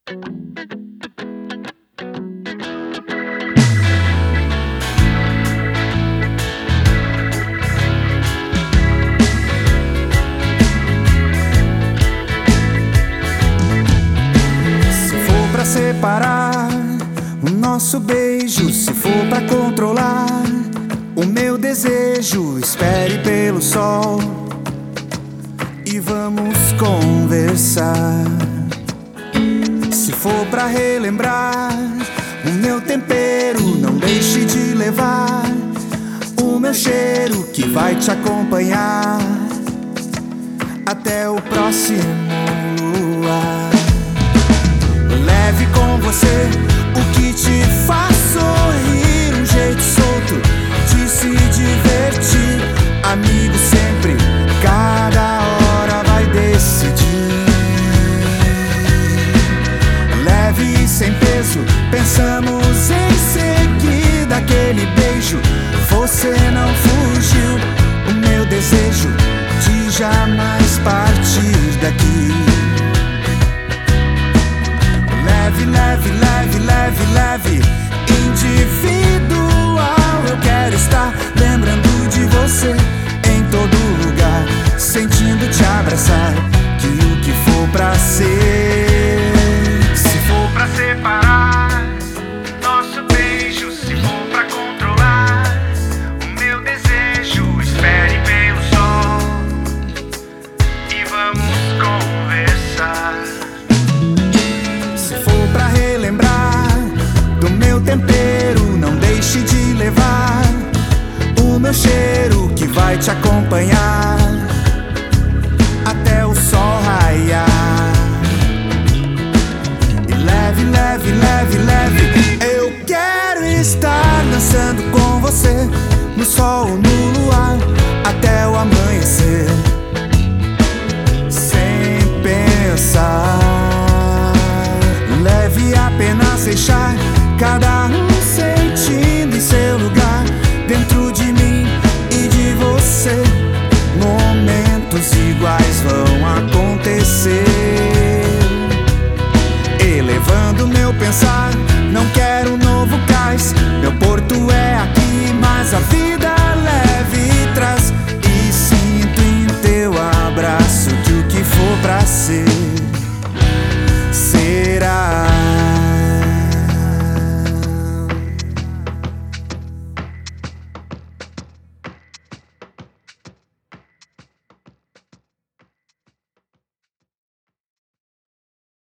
Separar o nosso beijo, se for pra controlar o meu desejo, espere pelo sol e vamos conversar. Se for pra relembrar o meu tempero, não deixe de levar o meu cheiro que vai te acompanhar até o próximo luar. Leve com você o que te faz sorrir, um jeito solto de se divertir. Amigo sempre, cada hora vai decidir. Leve e sem peso, pensamos em seguida aquele beijo. Você não fugiu, o meu desejo de jamais partir daqui. Leve, leve, leve, leve, leve, individual. Eu quero estar lembrando de você em todo lugar, sentindo te abraçar, que o que for pra ser. Se for pra separar nosso beijo, se for pra controlar o meu desejo, espere pelo sol e vamos conversar. Pra relembrar do meu tempero, não deixe de levar o meu cheiro que vai te acompanhar até o sol raiar. E leve, leve, leve, leve, eu quero estar dançando com você no sol, no luar, até o amanhecer, sem pensar. Leve apenas deixar cada um